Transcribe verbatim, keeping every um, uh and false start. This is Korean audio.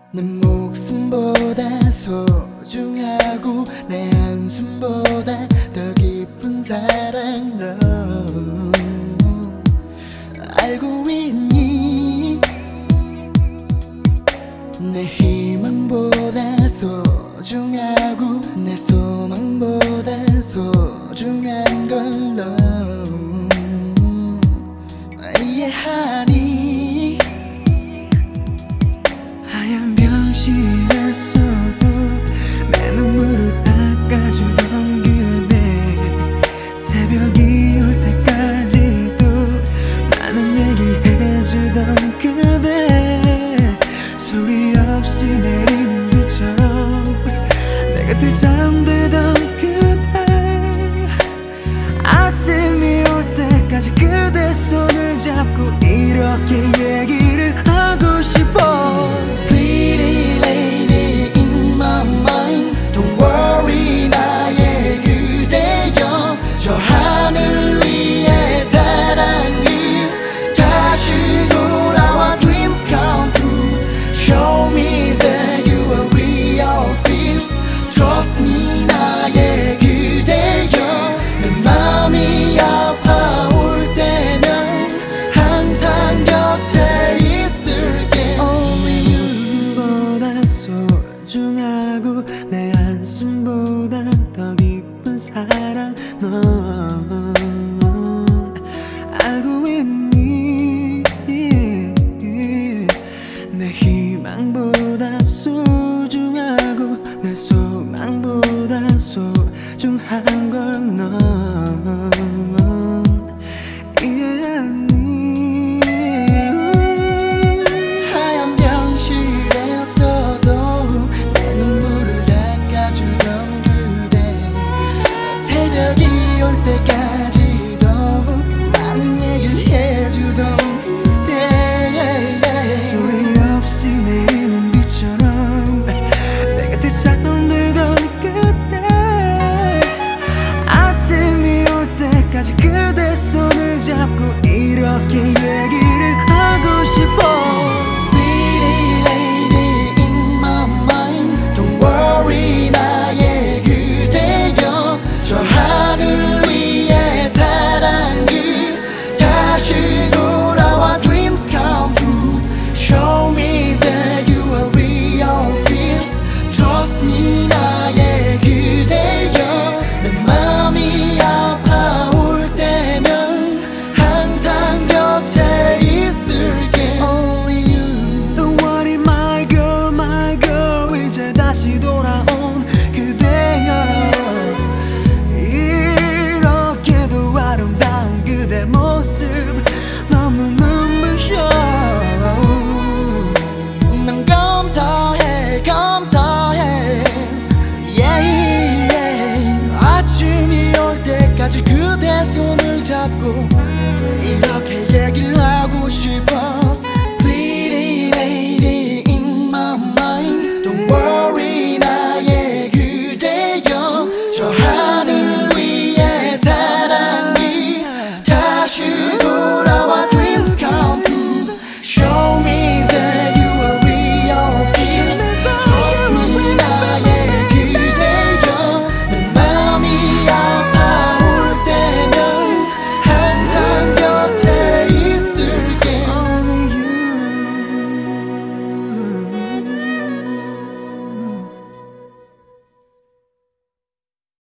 내 목숨보다 소중하고 내 한숨보다 더 깊은 사랑 너 알고 있니? 내 희망보다 소중하고 내 소망보다 소중한 걸 너 이해하니? 하얀 병실에서도 내 눈물을 닦아주던 그대, 새벽이 올 때까지도 많은 얘기를 해주던 그대, 소리 없이 내리는 비처럼 내 곁에 잠들던 그대, 아침이 올 때까지 그대 손을 잡고 이렇게 얘기를 하고 싶어. Pretty lady in my mind, don't worry 나의 그대여, 저 하늘 위에 사랑을 다시 돌아와 dreams come true. Show me that you are real feels, trust me 나의 그대여, 내 맘이 아파올 때면 항상 곁에 있을게. Only you. 소중하고 내 한숨보다 더 깊은 사랑 넌 알고 있니? 내 희망보다 소